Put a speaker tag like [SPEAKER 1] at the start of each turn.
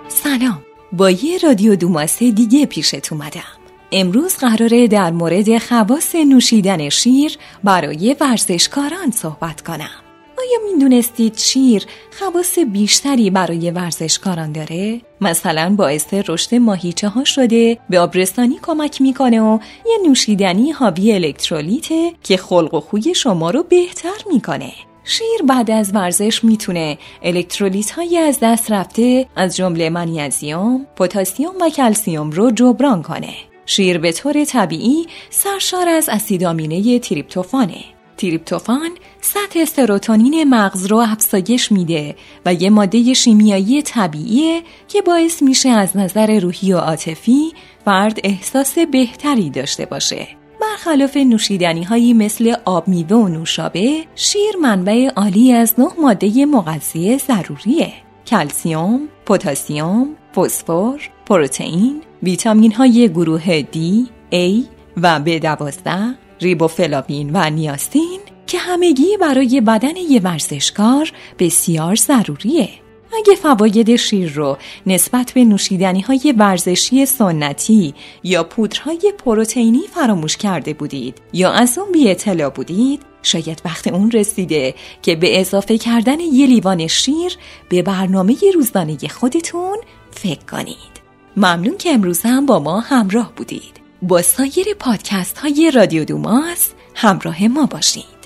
[SPEAKER 1] سلام، با یه رادیو دوماس دیگه پیشت اومدم. امروز قراره در مورد خواص نوشیدن شیر برای ورزشکاران صحبت کنم. آیا میدونستید شیر خواص بیشتری برای ورزشکاران داره؟ مثلا باعث رشد ماهیچه ها شده، به آبرسانی کمک میکنه و یه نوشیدنی حاوی الکترولیته که خلق و خوی شما رو بهتر میکنه. شیر بعد از ورزش میتونه الکترولیت های از دست رفته از جمله منیزیم، پتاسیم و کلسیم رو جبران کنه. شیر به طور طبیعی سرشار از اسید آمینه تریپتوفانه. تریپتوفان سطح سروتونین مغز رو افزایش میده و یه ماده شیمیایی طبیعیه که باعث میشه از نظر روحی و عاطفی فرد احساس بهتری داشته باشه. برخلاف نوشیدنی‌هایی مثل آب میوه و نوشابه، شیر منبع عالی از 9 ماده مغذی ضروریه: کلسیم، پتاسیم، فسفر، پروتئین، ویتامین‌های گروه D, A و B12، ریبوفلاوین و نیاسین که همگی برای بدن یه ورزشکار بسیار ضروریه. اگه فواید شیر رو نسبت به نوشیدنی‌های ورزشی سنتی یا پودرهای پروتئینی فراموش کرده بودید یا از اون بی اطلاع بودید، شاید وقت اون رسیده که به اضافه کردن یه لیوان شیر به برنامه روزانه خودتون فکر کنید. ممنون که امروز هم با ما همراه بودید. با سایر پادکست های رادیو دوماس همراه ما باشید.